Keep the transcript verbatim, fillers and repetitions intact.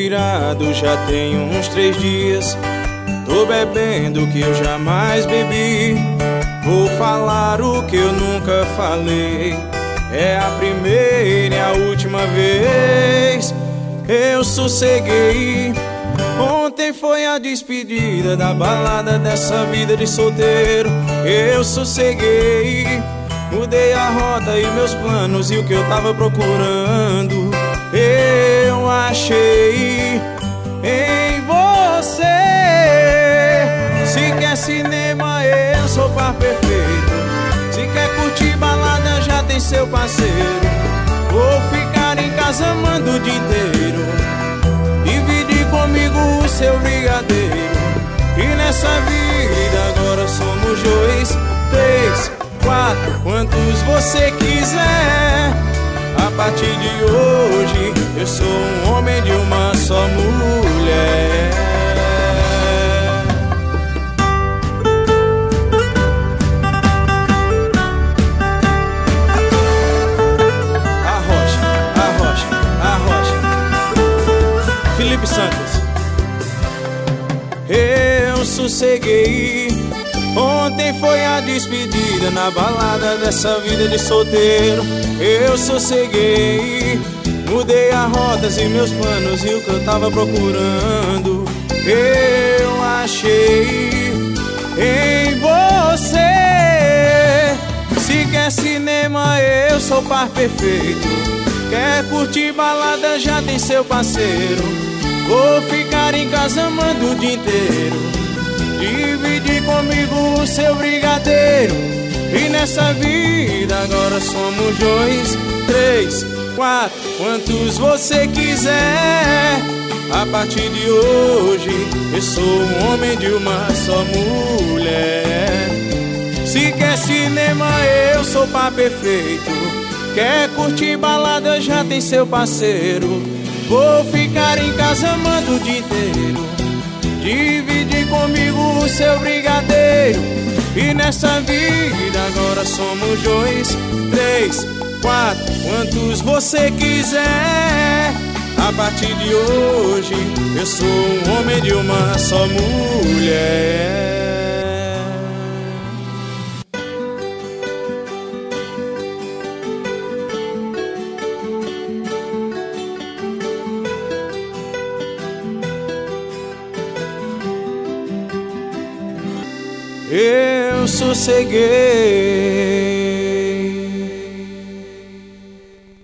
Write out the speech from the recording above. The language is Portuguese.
virado, já tem uns três dias. Tô bebendo o que eu jamais bebi. Vou falar o que eu nunca falei. É a primeira e a última vez. Eu sosseguei. Ontem foi a despedida da balada dessa vida de solteiro. Eu sosseguei. Mudei a rota e meus planos e o que eu tava procurando eu achei em você. Se quer cinema, eu sou o par perfeito. Se quer curtir balada, já tem seu parceiro. Vou ficar em casa amando o dia inteiro. Divide comigo o seu brigadeiro. E nessa vida agora somos dois, três, quatro, quantos você quiser. A partir de hoje eu sou um homem de uma só mulher. Arrocha, arrocha, arrocha. Felipe Santos. Eu sosseguei. Ontem foi a despedida na balada dessa vida de solteiro. Eu sosseguei. Mudei as rotas e meus planos e o que eu tava procurando eu achei em você. Se quer cinema, eu sou o par perfeito. Quer curtir balada, já tem seu parceiro. Vou ficar em casa amando o dia inteiro. Divide comigo o seu brigadeiro. E nessa vida agora somos dois, três, quatro, quantos você quiser. A partir de hoje eu sou um homem de uma só mulher. Se quer cinema, eu sou o par perfeito. Quer curtir balada, já tem seu parceiro. Vou ficar em casa amando o dia inteiro. Divide comigo o seu brigadeiro. E nessa vida agora somos dois, três, quatro, quantos você quiser. A partir de hoje eu sou um homem de uma só mulher. Eu sosseguei.